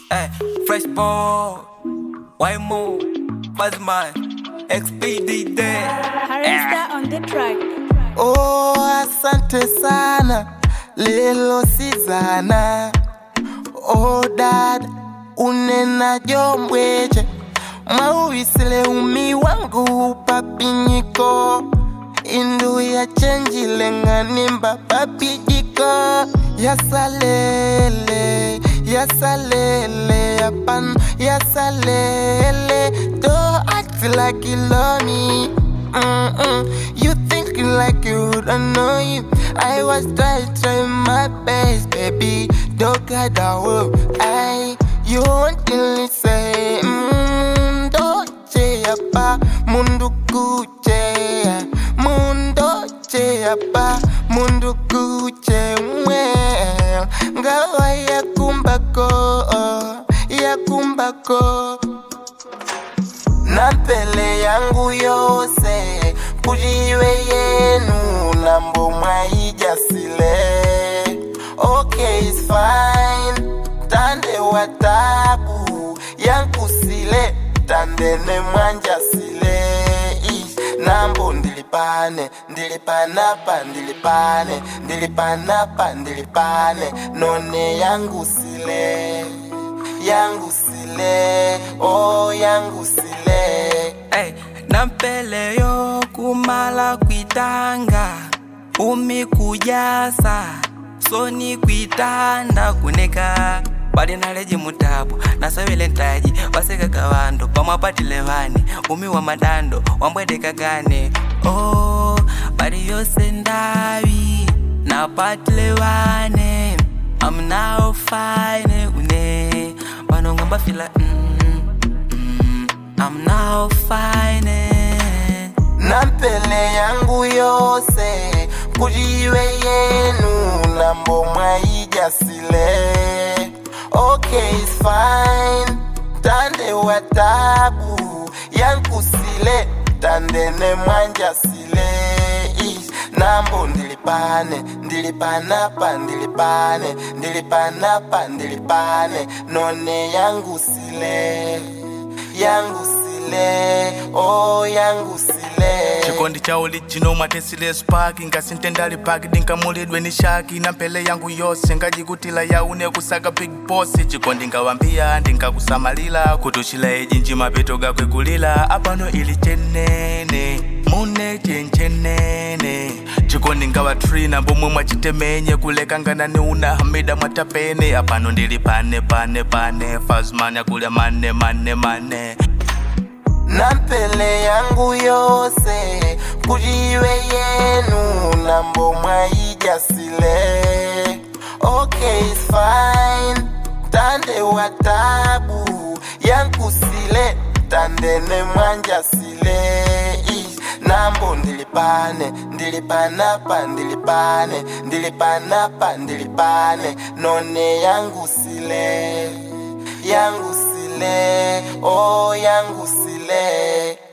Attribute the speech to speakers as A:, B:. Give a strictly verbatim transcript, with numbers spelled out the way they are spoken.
A: Hey, fresh ball, why more? Buzzman, X P D day.
B: Harista on the track.
C: Oh, asante sana, lelo sizana. Oh dad, unena jombweche. Mauisile umi wangu papinyiko. Indu ya chenji lenga nimba papijiko. Yasalele, yasalele, yapan, yasalele. Don't act like you love me. Mm-mm. You think like you don't know you. I was trying, trying my best, baby. Don't get that word. I, you won't say, mm, don't say apa, mundu kuche, mundo che apa, mundu kuche, well, gawa ya kumbako, ya kumbako. Nampele yangu yose kujiwe yenu nambo maijasile. Okay, it's fine. Tande watabu yangu sile. Tande ne mwanja sile. Ish, nambo ndilipane, ndilipanapa, ndilipane, ndilipanapa, ndilipane. None yangu sile, yangu sile, oh yangu sile.
A: Hey, nampele yo kumala kuitanga umi kujasa soni kuitanda kuneka bali naleji mutabu nasawile ntaji waseka kawando pamwapatile vani umi wa madando wambwedeka gane. Oh, bali yose ndawi napatile vane I'm now fine une wanongamba fila mm. I'm now fine.
C: Nampele yangu yose kujiwe yenu nambo maijasile. Okay, it's fine. Tande watabu yangu sile. Tande ne mwanja sile. Ish, nambo ndilipane, ndilipanapa, ndilipane, ndilipanapa, ndilipane. None yangu sile, yangu sile, oh yangu sile.
D: Chikondi cha original matesile spark ngasintendali pack dinkamulidwe ni shaki nampele yangu yose ngajikutila yaune kusaka big boss. Chikondi ngawambia ndinkakusamalila kutushila ejinji mapeto gakwe kulila apano ili chenene mune chenchenene. Chikondi ngawa tree na mbomwe mwachitemenye kulekangana ni una hamida mwatapene apano ndilipane pane pane fazman ya kulia mane mane mane.
C: Nampele yangu yose kujiwe yenu nambo maijasile. Okay, it's fine. Tande watabu yangu sile. Tande ne mwanja sile. Ish, nambo ndilipane, ndilipanapa, ndilipane, ndilipanapa, ndilipane. None yangu sile, yangu sile, oh yangu sile.